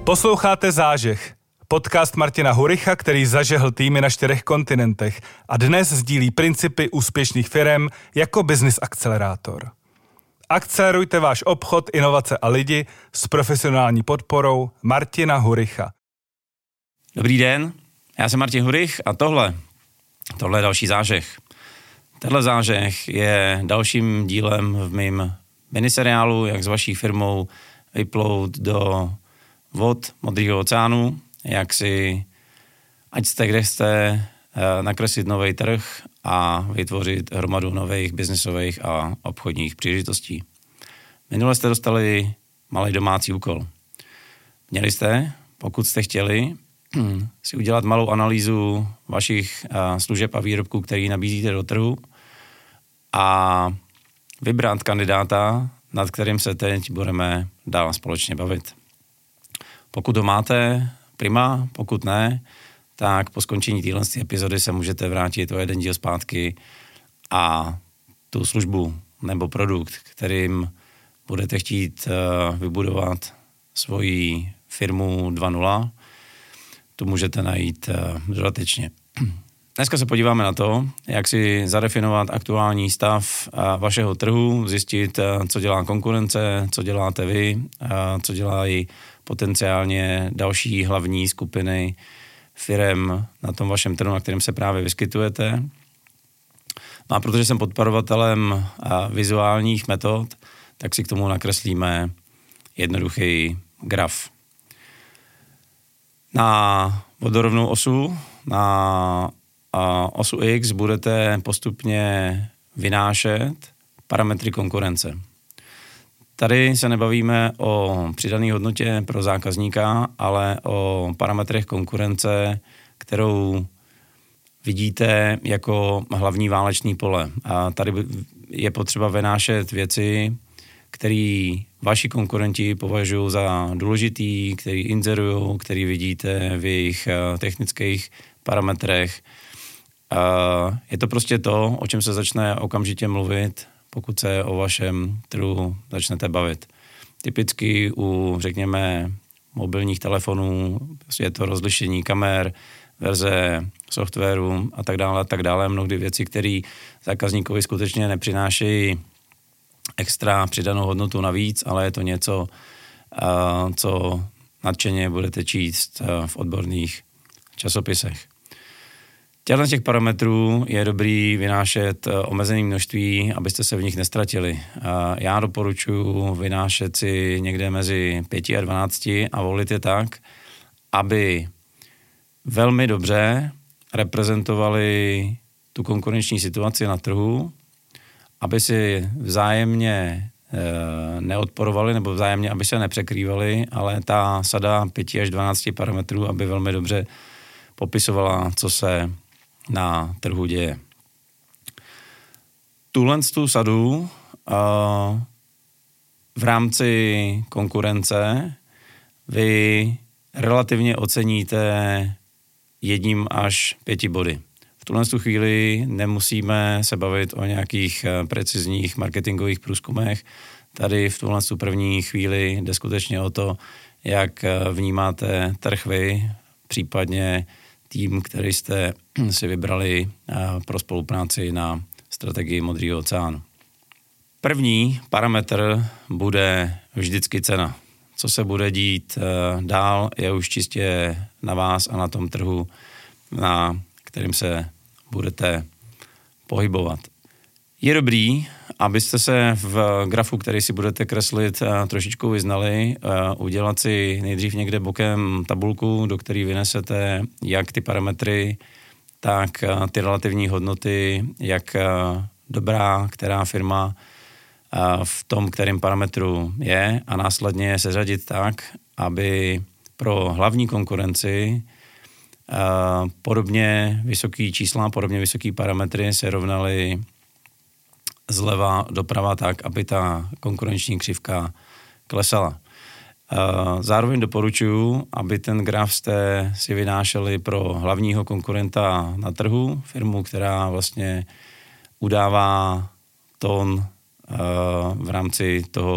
Posloucháte Zážeh, podcast Martina Huricha, který zažehl týmy na 4 kontinentech a dnes sdílí principy úspěšných firem jako business akcelerátor. Akcelerujte váš obchod, inovace a lidi s profesionální podporou Martina Huricha. Dobrý den, já jsem Martin Hurich a tohle je další zážeh. Tenhle zážeh je dalším dílem v mém miniseriálu, jak s vaší firmou vyplout do vod Modrého oceánu, jak si, ať jste kde jste, nakreslit nový trh a vytvořit hromadu nových biznesových a obchodních příležitostí. Minule jste dostali malý domácí úkol. Měli jste, pokud jste chtěli, si udělat malou analýzu vašich služeb a výrobků, který nabízíte do trhu a vybrat kandidáta, nad kterým se teď budeme dál společně bavit. Pokud ho máte, prima, pokud ne, tak po skončení téhle epizody se můžete vrátit o jeden díl zpátky a tu službu nebo produkt, kterým budete chtít vybudovat svoji firmu 2.0, tu můžete najít dodatečně. Dneska se podíváme na to, jak si zadefinovat aktuální stav vašeho trhu, zjistit, co dělá konkurence, co děláte vy, co dělají potenciálně další hlavní skupiny firem na tom vašem trhu, na kterém se právě vyskytujete. A protože jsem podporovatelem vizuálních metod, tak si k tomu nakreslíme jednoduchý graf. Na vodorovnou osu, na osu X budete postupně vynášet parametry konkurence. Tady se nebavíme o přidané hodnotě pro zákazníka, ale o parametrech konkurence, kterou vidíte jako hlavní válečný pole. A tady je potřeba vynášet věci, které vaši konkurenti považují za důležitý, který inzerují, který vidíte v jejich technických parametrech. Je to prostě to, o čem se začne okamžitě mluvit, pokud se o vašem trhu začnete bavit. Typicky u, řekněme, mobilních telefonů je to rozlišení kamer, verze softwaru a tak dále. Mnohdy věci, které zákazníkovi skutečně nepřinášejí extra přidanou hodnotu navíc, ale je to něco, co nadšeně budete číst v odborných časopisech. Těch parametrů je dobrý vynášet omezené množství, abyste se v nich nestratili. Já doporučuji vynášet si někde mezi 5 a 12 a volit je tak, aby velmi dobře reprezentovali tu konkurenční situaci na trhu, aby si vzájemně neodporovali nebo vzájemně, aby se nepřekrývali, ale ta sada 5 až 12 parametrů, aby velmi dobře popisovala, co se na trhu děje. Tu sadu v rámci konkurence vy relativně oceníte 1 až 5 body. V tuhle chvíli nemusíme se bavit o nějakých precizních marketingových průzkumech. Tady v tuhle první chvíli jde skutečně o to, jak vnímáte trh vy, případně tým, který jste si vybrali pro spolupráci na strategii Modrého oceánu. První parametr bude vždycky cena. Co se bude dít dál, je už čistě na vás a na tom trhu, na kterým se budete pohybovat. Je dobrý, abyste se v grafu, který si budete kreslit, trošičku vyznali, udělat si nejdřív někde bokem tabulku, do které vynesete jak ty parametry, tak ty relativní hodnoty, jak dobrá, která firma v tom, kterém parametru je a následně je seřadit tak, aby pro hlavní konkurenci podobně vysoký čísla, podobně vysoký parametry se rovnaly zleva doprava tak, aby ta konkurenční křivka klesala. Zároveň doporučuji, aby ten graf jste si vynášeli pro hlavního konkurenta na trhu, firmu, která vlastně udává tón v rámci toho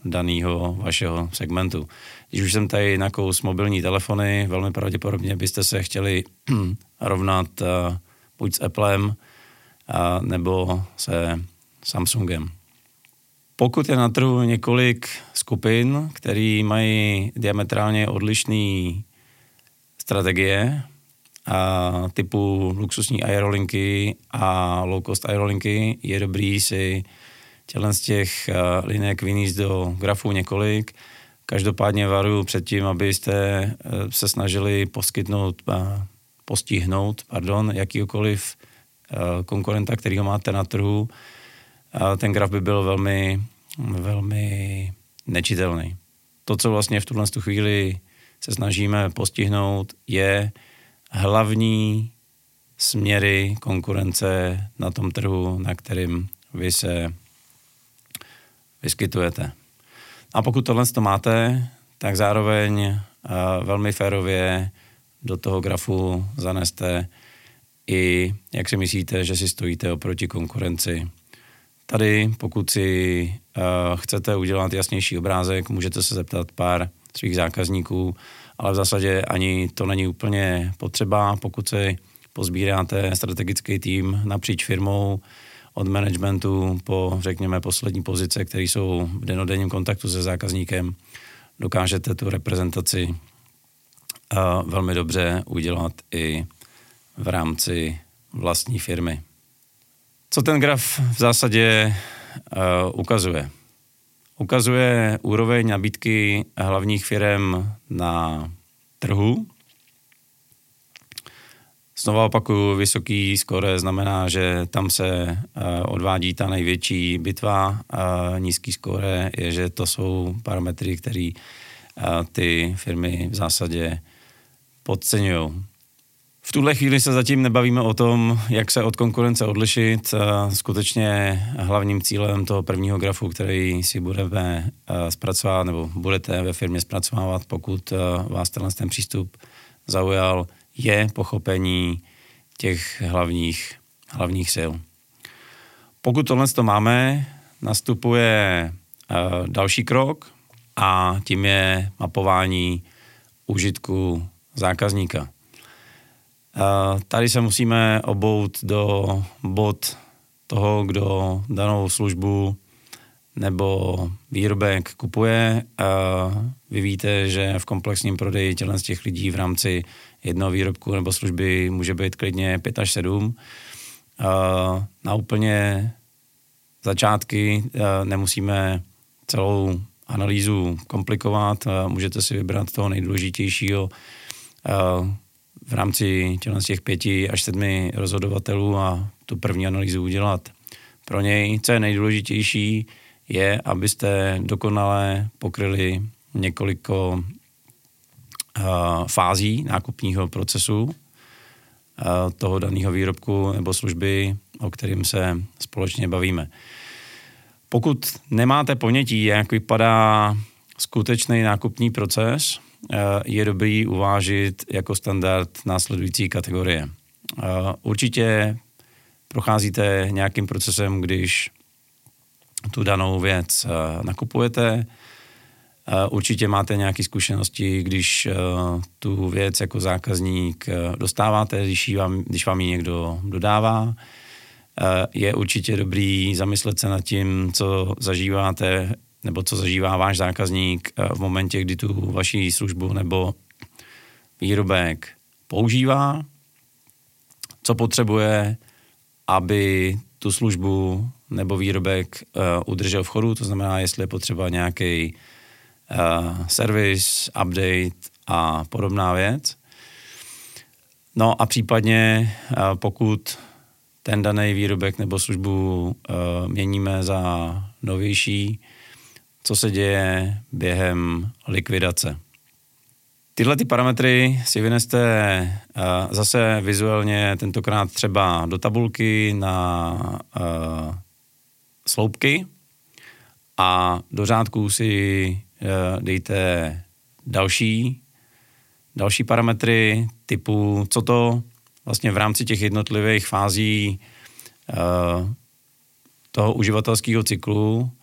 daného vašeho segmentu. Když už jsem tady nakous mobilní telefony, velmi pravděpodobně byste se chtěli rovnat buď s Applem, nebo se Samsungem. Pokud je na trhu několik skupin, které mají diametrálně odlišné strategie, typu luxusní aerolinky a low-cost aerolinky, je dobrý si z těch linek vynést do grafu několik. Každopádně varuju před tím, abyste se snažili postihnout jakýkoliv konkurenta, kterýho máte na trhu. Ten graf by byl velmi, velmi nečitelný. To, co vlastně v tuhle chvíli se snažíme postihnout, je hlavní směry konkurence na tom trhu, na kterým vy se vyskytujete. A pokud tohle to máte, tak zároveň velmi férově do toho grafu zaneste i jak si myslíte, že si stojíte oproti konkurenci. Tady, pokud si chcete udělat jasnější obrázek, můžete se zeptat pár svých zákazníků, ale v zásadě ani to není úplně potřeba, pokud si pozbíráte strategický tým napříč firmou, od managementu po, řekněme, poslední pozice, které jsou v dennodenním kontaktu se zákazníkem, dokážete tu reprezentaci velmi dobře udělat i v rámci vlastní firmy. Co ten graf v zásadě ukazuje? Ukazuje úroveň nabídky hlavních firem na trhu. Znova opakuju, vysoký skóre znamená, že tam se odvádí ta největší bitva. Nízký skóre je, že to jsou parametry, které ty firmy v zásadě podceňují. V tuhle chvíli se zatím nebavíme o tom, jak se od konkurence odlišit. Skutečně hlavním cílem toho prvního grafu, který si budeme zpracovat, nebo budete ve firmě zpracovávat, pokud vás ten přístup zaujal, je pochopení těch hlavních sil. Pokud tohle to máme, nastupuje další krok a tím je mapování užitku zákazníka. Tady se musíme obout do bod toho, kdo danou službu nebo výrobek kupuje. Vy víte, že v komplexním prodeji z těch lidí v rámci jednoho výrobku nebo služby může být klidně 5 až 7. Na úplně začátky nemusíme celou analýzu komplikovat. Můžete si vybrat toho nejdůležitějšího v rámci těch 5 až 7 rozhodovatelů a tu první analýzu udělat pro něj. Co je nejdůležitější, je, abyste dokonale pokryli několik fází nákupního procesu toho daného výrobku nebo služby, o kterým se společně bavíme. Pokud nemáte ponětí, jak vypadá skutečný nákupní proces, je dobrý uvážit jako standard následující kategorie. Určitě procházíte nějakým procesem, když tu danou věc nakupujete. Určitě máte nějaké zkušenosti, když tu věc jako zákazník dostáváte, když vám ji někdo dodává. Je určitě dobrý zamyslet se nad tím, co zažíváte nebo co zažívá váš zákazník v momentě, kdy tu vaši službu nebo výrobek používá, co potřebuje, aby tu službu nebo výrobek udržel v chodu, to znamená, jestli je potřeba nějaký servis, update a podobná věc. No a případně, pokud ten daný výrobek nebo službu měníme za novější, co se děje během likvidace. Tyhle ty parametry si vyneste zase vizuálně tentokrát třeba do tabulky na sloupky a do řádků si dejte další parametry typu, co to vlastně v rámci těch jednotlivých fází toho uživatelského cyklu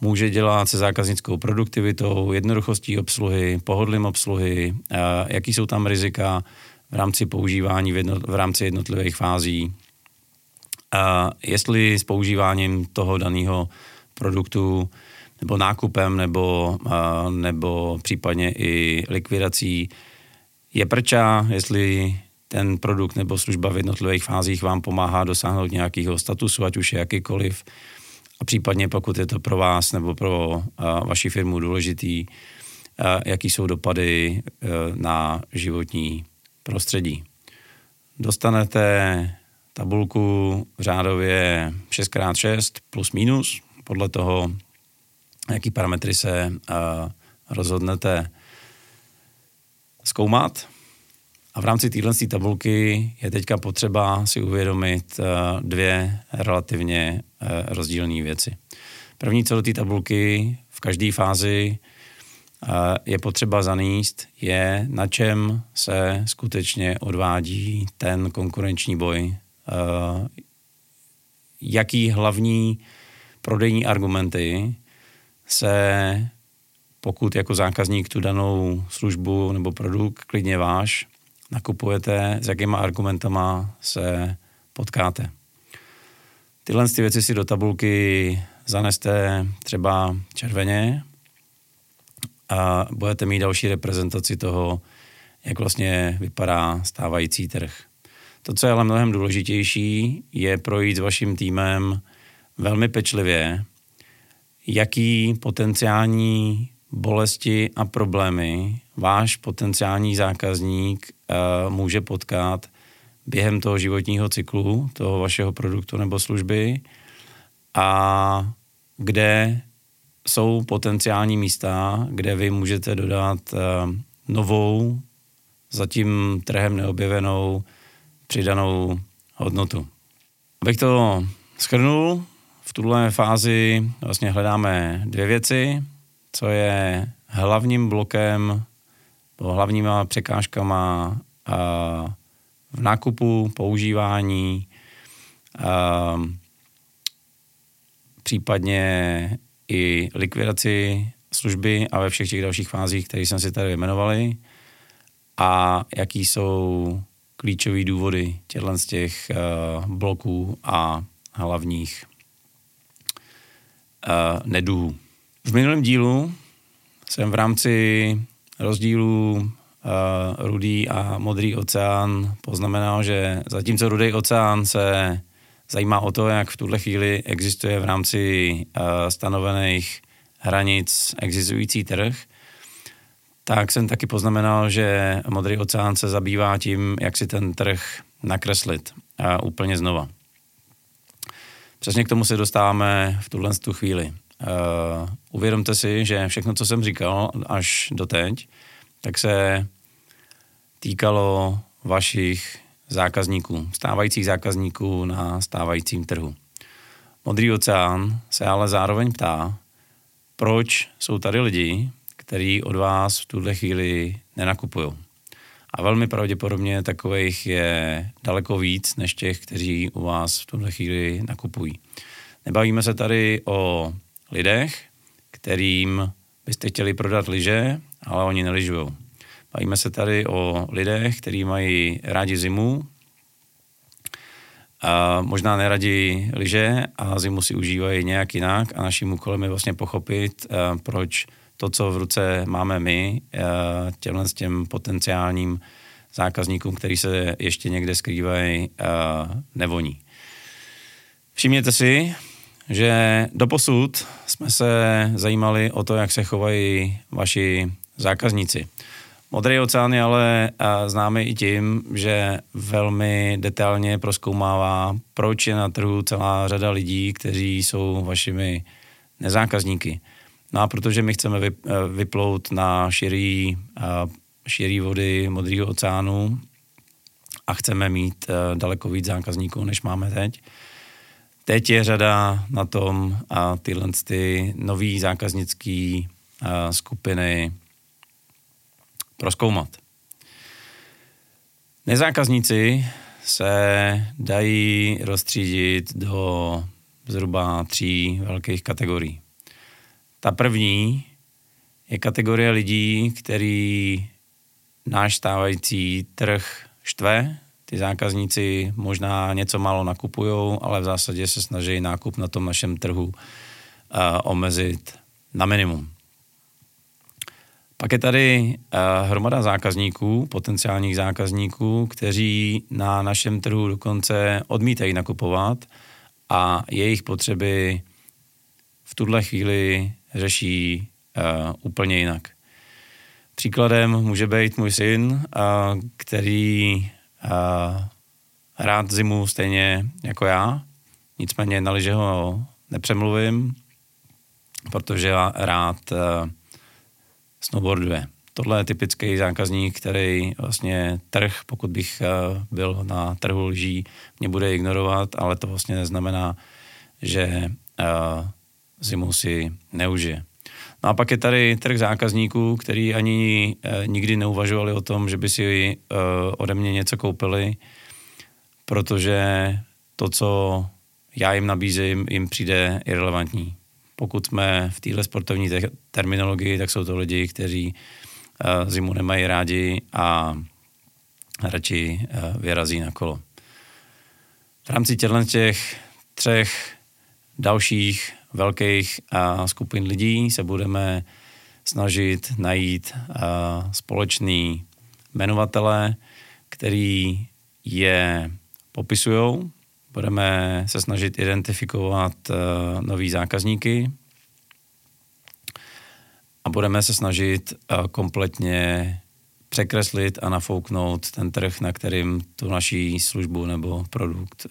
může dělat se zákaznickou produktivitou, jednoduchostí obsluhy, pohodlím obsluhy, jaký jsou tam rizika v rámci používání v rámci jednotlivých fází, jestli s používáním toho daného produktu nebo nákupem nebo případně i likvidací je prča, jestli ten produkt nebo služba v jednotlivých fázích vám pomáhá dosáhnout nějakého statusu, ať už je jakýkoliv, a případně pokud je to pro vás nebo pro vaši firmu důležitý, jaký jsou dopady na životní prostředí. Dostanete tabulku v řádově 6x6 plus minus, podle toho, jaký parametry se rozhodnete zkoumat. A v rámci téhle tabulky je teďka potřeba si uvědomit dvě relativně rozdílné věci. První, co do té tabulky v každé fázi je potřeba zanést, je, na čem se skutečně odvádí ten konkurenční boj. Jaký hlavní prodejní argumenty se, pokud jako zákazník tu danou službu nebo produkt, klidně váš, nakupujete, s jakýma argumentama se potkáte. Tyhle ty věci si do tabulky zaneste třeba červeně a budete mít další reprezentaci toho, jak vlastně vypadá stávající trh. To, co je ale mnohem důležitější, je projít s vaším týmem velmi pečlivě, jaký potenciální bolesti a problémy váš potenciální zákazník může potkat během toho životního cyklu, toho vašeho produktu nebo služby, a kde jsou potenciální místa, kde vy můžete dodat novou, zatím trhem neobjevenou, přidanou hodnotu. Abych to shrnul, v tuhle fázi vlastně hledáme dvě věci, co je hlavním blokem, hlavníma překážkama v nákupu, používání, případně i likvidaci služby a ve všech těch dalších fázích, které jsem si tady vyjmenovali, a jaký jsou klíčové důvody těchto z těch bloků a hlavních neduhů. V minulém dílu jsem v rámci rozdílu rudý a modrý oceán poznamenal, že zatímco rudý oceán se zajímá o to, jak v tuhle chvíli existuje v rámci stanovených hranic existující trh, tak jsem taky poznamenal, že modrý oceán se zabývá tím, jak si ten trh nakreslit úplně znova. Přesně k tomu se dostáváme v tuhle chvíli. Uvědomte si, že všechno, co jsem říkal až doteď, tak se týkalo vašich zákazníků, stávajících zákazníků na stávajícím trhu. Modrý oceán se ale zároveň ptá, proč jsou tady lidi, kteří od vás v tuhle chvíli nenakupují. A velmi pravděpodobně takových je daleko víc, než těch, kteří u vás v tuhle chvíli nakupují. Nebavíme se tady o lidech, kterým byste chtěli prodat lyže, ale oni nelyžujou. Bavíme se tady o lidech, kteří mají rádi zimu, a možná neradí lyže a zimu si užívají nějak jinak, a naším úkolem je vlastně pochopit, proč to, co v ruce máme my, těmhle s těm potenciálním zákazníkům, který se ještě někde skrývají, nevoní. Všimněte si, že doposud jsme se zajímali o to, jak se chovají vaši zákazníci. Modrý oceán je ale známý i tím, že velmi detailně prozkoumává, proč je na trhu celá řada lidí, kteří jsou vašimi nezákazníky. No a protože my chceme vyplout na širý vody Modrého oceánu a chceme mít daleko víc zákazníků, než máme teď. Teď je řada na tom a tyhle nový zákaznický skupiny prozkoumat. Nezákazníci se dají rozstřídit do zhruba 3 velkých kategorií. Ta první je kategorie lidí, který náš stávající trh štve. Ty zákazníci možná něco málo nakupujou, ale v zásadě se snaží nákup na tom našem trhu omezit na minimum. Pak je tady hromada zákazníků, potenciálních zákazníků, kteří na našem trhu dokonce odmítají nakupovat a jejich potřeby v tuhle chvíli řeší úplně jinak. Příkladem může být můj syn, který rád zimu stejně jako já, nicméně na lyže ho nepřemluvím, protože rád snowboarduje. Tohle je typický zákazník, který vlastně trh, pokud bych byl na trhu lyží, mě bude ignorovat, ale to vlastně neznamená, že zimu si neužije. No a pak je tady trh zákazníků, který ani nikdy neuvažovali o tom, že by si ode mě něco koupili, protože to, co já jim nabízím, jim přijde irelevantní. Pokud jsme v téhle sportovní terminologii, tak jsou to lidi, kteří zimu nemají rádi a radši vyrazí na kolo. V rámci těch 3 dalších velkých skupin lidí se budeme snažit najít společný jmenovatele, který je popisujou. Budeme se snažit identifikovat nový zákazníky a budeme se snažit kompletně překreslit a nafouknout ten trh, na kterým tu naší službu nebo produkt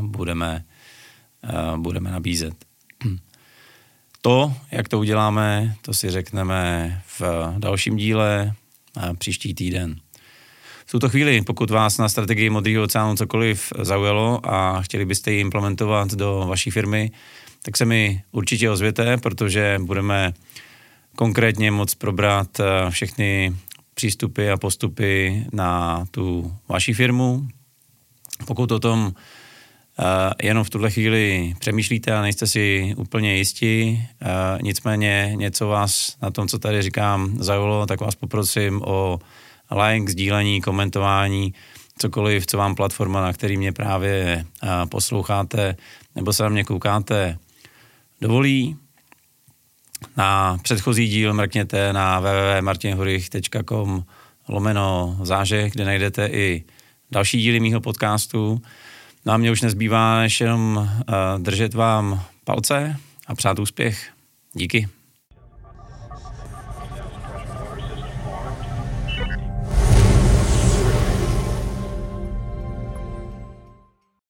budeme nabízet. To, jak to uděláme, to si řekneme v dalším díle příští týden. V tuto chvíli, pokud vás na strategii Modrýho oceánu cokoliv zaujalo a chtěli byste ji implementovat do vaší firmy, tak se mi určitě ozvěte, protože budeme konkrétně moct probrat všechny přístupy a postupy na tu vaši firmu. Pokud o tom jenom v tuhle chvíli přemýšlíte a nejste si úplně jistí, nicméně něco vás na tom, co tady říkám, zaujalo, tak vás poprosím o like, sdílení, komentování, cokoliv, co vám platforma, na který mě právě posloucháte nebo se na mě koukáte, dovolí. Na předchozí díl mrkněte na www.martinhurich.com/zážeh, kde najdete i další díly mýho podcastu. No a mě už nezbývá než jenom držet vám palce a přát úspěch. Díky.